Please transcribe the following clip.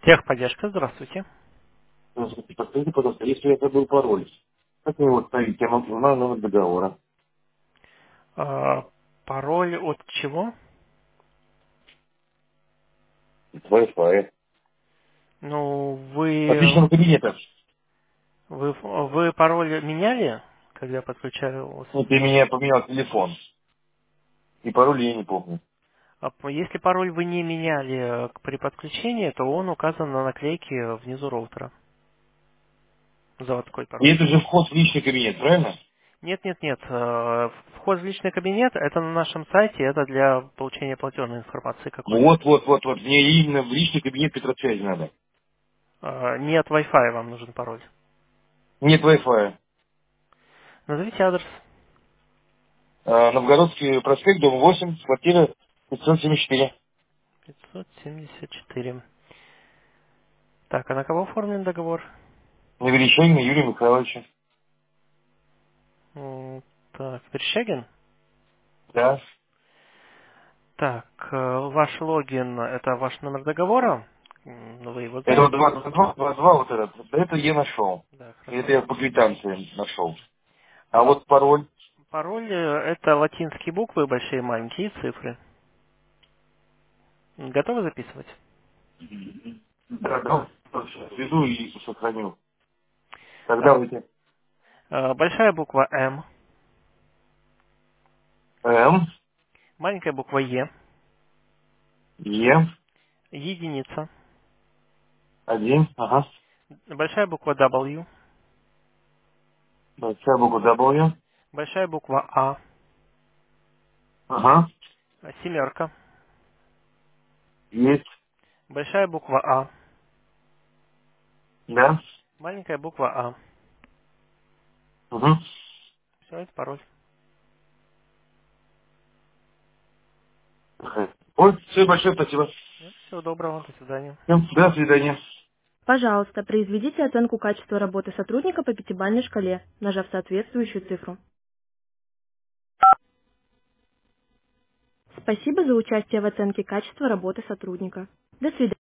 Техподдержка, здравствуйте. Подскажите, пожалуйста, если я забыл пароль, как мне его ставить? Я могу знаю номер договора. Пароль от чего? Wi-Fi. Ну, От личного кабинета. вы пароль меняли, когда подключались? Ну, ты меня поменял телефон. И пароль я не помню. Если пароль вы не меняли при подключении, то он указан на наклейке внизу роутера. Заводской И пароль. это же вход в личный кабинет, правильно? Нет, нет, нет. Вход в личный кабинет это на нашем сайте, это для получения платежной информации какой-либо. Вот. Мне именно в личный кабинет Петросвязи надо. Не от Wi-Fi вам нужен пароль. Нет Wi-Fi. Назовите адрес. Новгородский проспект, дом 8, квартира 574. 574. Так, а на кого оформлен договор? На Верещагина Юрия Михайловича. Так, Верещагин? Да. Так, ваш логин– это ваш номер договора? Вы его Это вот знаете? 22 вот этот. Это я нашел. Да, И это хорошо. я по квитанции нашел. А А, вот пароль. пароль– это латинские буквы, большие, маленькие, и цифры. Готовы записывать? Да, свяжу и сохраню. Тогда Так, выйти. большая буква М, М, маленькая буква Е, Е, единица, 1, ага. большая буква W, Большая буква W, большая буква А, ага. семерка, Есть, большая буква А, да. маленькая буква А. Угу. Все, это пароль. Ой, все, большое спасибо. Всего доброго, до свидания. Всем до свидания. Пожалуйста, произведите оценку качества работы сотрудника по пятибалльной шкале, нажав соответствующую цифру. Спасибо за участие в оценке качества работы сотрудника. До свидания.